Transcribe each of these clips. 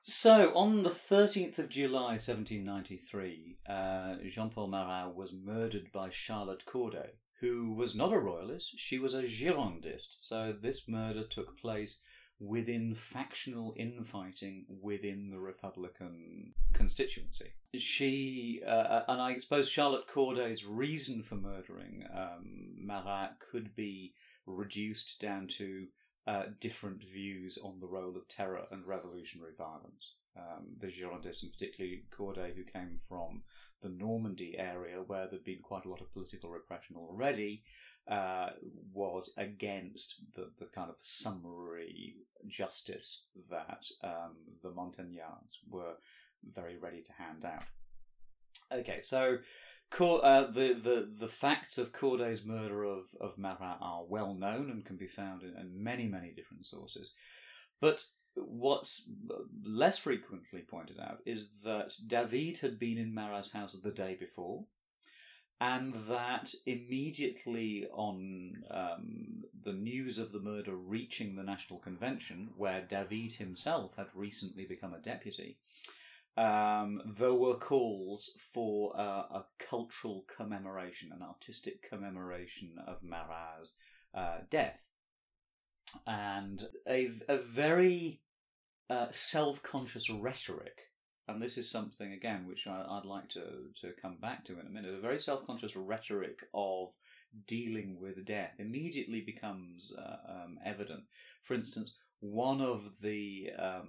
So, on the 13th of July 1793, Jean-Paul Marat was murdered by Charlotte Corday, who was not a royalist, she was a Girondist. So this murder took place within factional infighting within the Republican constituency. And I suppose Charlotte Corday's reason for murdering Marat could be reduced down to different views on the role of terror and revolutionary violence. The Girondists, and particularly Corday, who came from the Normandy area where there'd been quite a lot of political repression already, was against the kind of summary justice that the Montagnards were very ready to hand out. Okay, so the facts of Corday's murder of Marat are well known and can be found in many, many different sources. But what's less frequently pointed out is that David had been in Marat's house the day before, and that immediately on the news of the murder reaching the National Convention, where David himself had recently become a deputy, there were calls for a cultural commemoration, an artistic commemoration of Marat's death. And a very self-conscious rhetoric, and this is something, again, which I'd like to come back to in a minute, a very self-conscious rhetoric of dealing with death immediately becomes evident. For instance, one of the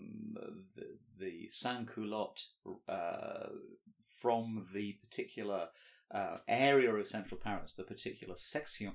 sans-culottes from the particular area of central Paris, the particular section,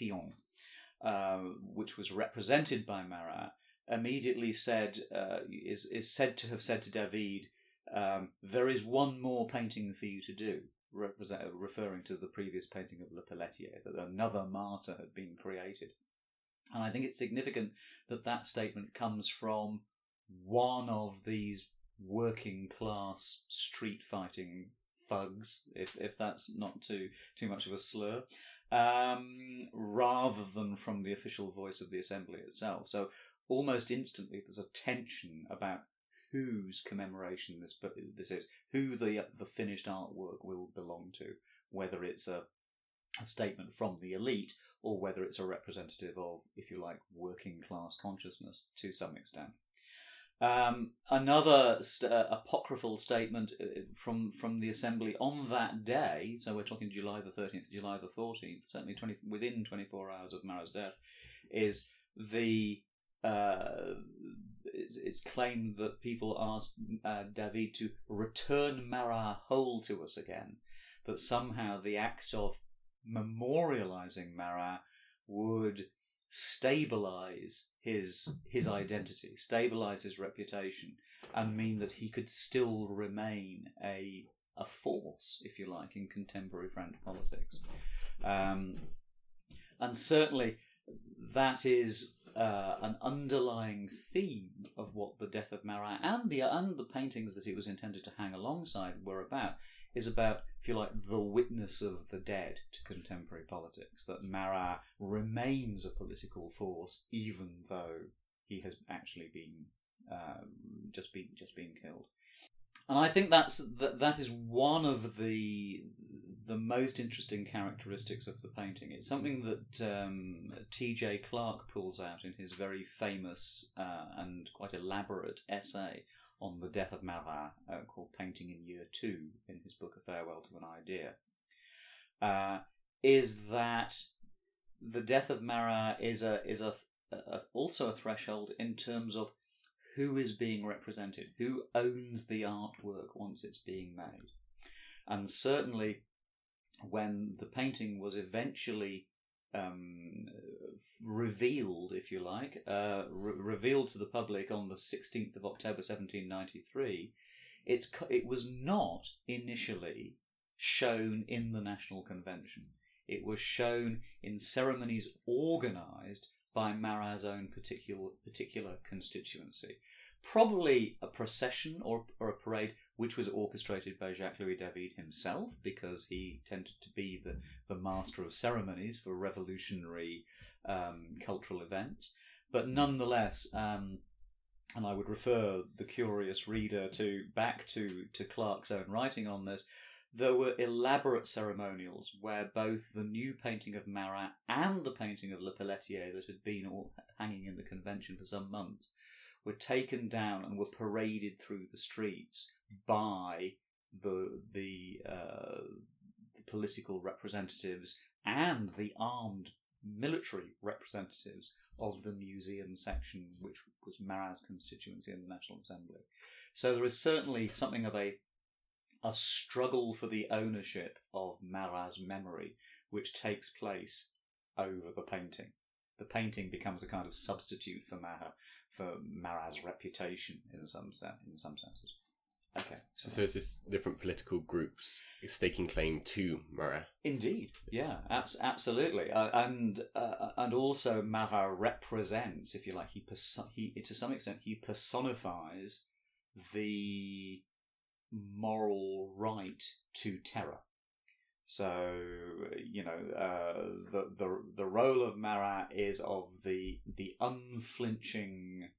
which was represented by Marat, immediately said, is said to have said to David, there is one more painting for you to do, referring to the previous painting of Le Pelletier, that another martyr had been created. And I think it's significant that that statement comes from one of these working class street fighting thugs, if that's not too much of a slur, rather than from the official voice of the assembly itself. So almost instantly there's a tension about whose commemoration this is, who the finished artwork will belong to, whether it's a statement from the elite or whether it's a representative of, if you like, working class consciousness to some extent. Another apocryphal statement from the assembly on that day, so we're talking July the 13th, July the 14th, certainly within 24 hours of Marat's death, is it's claimed that people asked David to return Marat whole to us again, that somehow the act of memorializing Marat would stabilize his identity, stabilize his reputation, and mean that he could still remain a force, if you like, in contemporary French politics. And certainly that is an underlying theme of what the death of Marat and the paintings that it was intended to hang alongside were about, is about, if you like, the witness of the dead to contemporary politics, that Marat remains a political force even though he has actually been just been killed. And I think that is one of the most interesting characteristics of the painting. It's something that T.J. Clarke pulls out in his very famous and quite elaborate essay on the death of Marat, called Painting in Year 2, in his book A Farewell to an Idea, is that the death of Marat is also a threshold in terms of who is being represented, who owns the artwork once it's being made. And certainly when the painting was eventually revealed, if you like, revealed to the public on the 16th of October 1793, it was not initially shown in the National Convention. It was shown in ceremonies organised by Marat's own particular constituency. Probably a procession or a parade which was orchestrated by Jacques-Louis David himself, because he tended to be the master of ceremonies for revolutionary cultural events. But nonetheless, and I would refer the curious reader back to Clarke's own writing on this, there were elaborate ceremonials where both the new painting of Marat and the painting of Le Pelletier that had been hanging in the convention for some months were taken down and were paraded through the streets by the political representatives and the armed military representatives of the museum section, which was Marat's constituency in the National Assembly. So there is certainly something of a struggle for the ownership of Marat's memory, which takes place over the painting. The painting becomes a kind of substitute for Marat's reputation in some senses. Okay. So there's this different political groups staking claim to Marat. Indeed, yeah, absolutely, and also Marat represents, if you like, he to some extent he personifies the moral right to terror. So the role of Marat is of the unflinching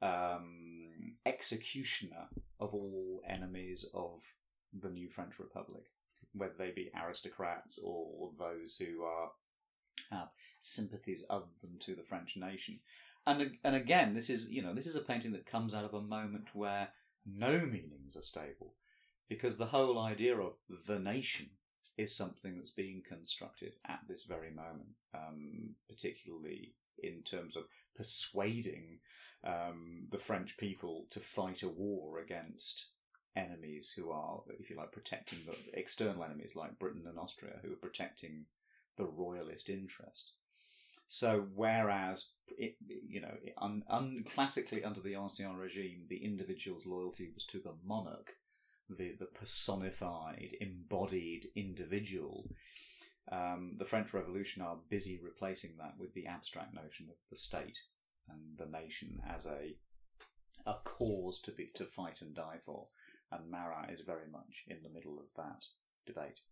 executioner of all enemies of the new French Republic, whether they be aristocrats or those who have sympathies other than to the French nation. And again, this is a painting that comes out of a moment where no meanings are stable, because the whole idea of the nation is something that's being constructed at this very moment, particularly in terms of persuading the French people to fight a war against enemies who are, if you like, protecting the external enemies like Britain and Austria, who are protecting the royalist interest. So whereas, classically under the Ancien Regime, the individual's loyalty was to the monarch, the personified, embodied individual, the French Revolution are busy replacing that with the abstract notion of the state and the nation as a cause to fight and die for. And Marat is very much in the middle of that debate.